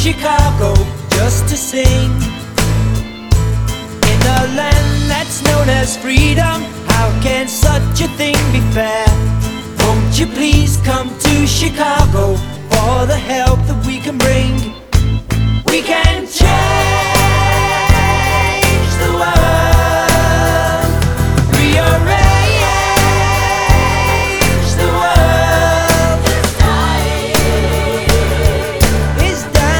Chicago just to sing. In a land that's known as freedom, how can such a thing be fair? Won't you please come to Chicago for the help that we can bring?